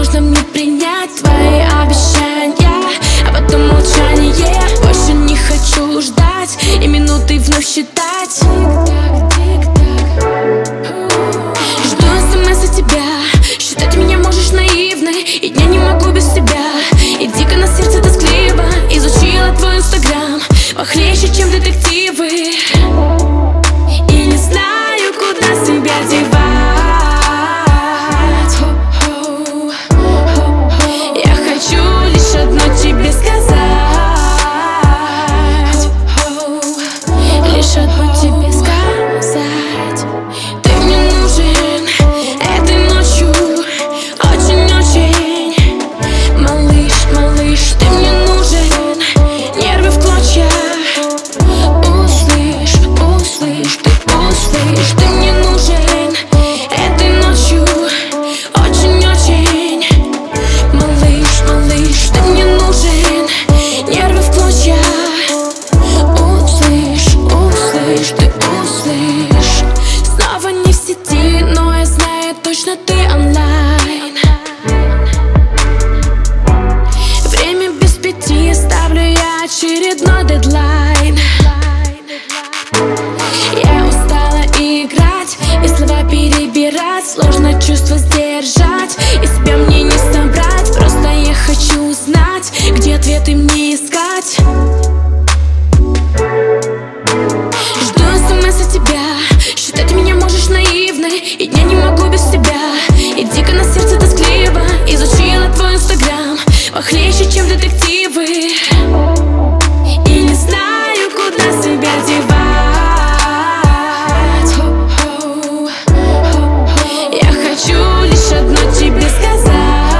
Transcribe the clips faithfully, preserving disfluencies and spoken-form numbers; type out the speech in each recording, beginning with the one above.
нужно мне принять твои обещания, а потом молчание. Больше не хочу ждать и минуты вновь считать. Жду смс от тебя, считать меня можешь наивной, и дня не могу без тебя. И дико на сердце тоскливо, изучила твой инстаграм похлеще, чем детективы. И не знаю, куда себя девать. Я хочу лишь одно тебе сказать. Лишь одно тебе сказать. Ты мне нужен этой ночью очень-очень. Малыш, малыш, ты мне нужен. Нервы в клочья. Услышь, услышь, ты услышь. Ты мне нужен этой ночью очень-очень. Малыш, малыш, ты мне нужен. Нервы в клочья. Услышь, услышь, ты услышь. Снова не в сети, но я знаю точно, ты онлайн. Время без пяти, ставлю я очередной дедлайн. Я устала играть и слова перебирать. Сложно чувства сдержать, и себя мне не собрать. Просто я хочу знать, где ответы мне искать. Жду смс от тебя, считать меня можешь наивной, и дня не могу без тебя. И дико на сердце тоскливо, изучила твой инстаграм похлеще, чем детективы. И не знаю, куда себя девать. Я хочу лишь одно тебе сказать.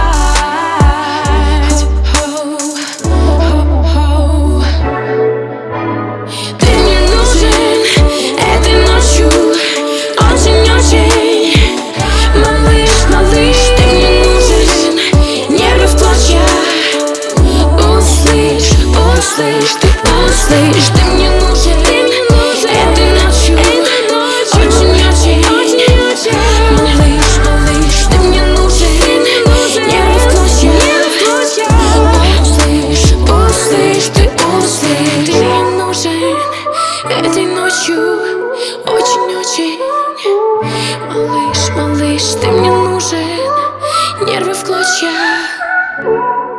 Ты мне нужен этой ночью очень-очень. Малыш, малыш, ты мне нужен. Нервы в клочья. Услышь, услышь, ты услышь. Ты мне нужен этой ночью очень-очень. Малыш, малыш, ты мне нужен. Нервы в клочья. Услышь, услышь, ты услышь. Ты мне нужен этой ночью очень-очень. Малыш, малыш, ты мне нужен. Нервы в клочья.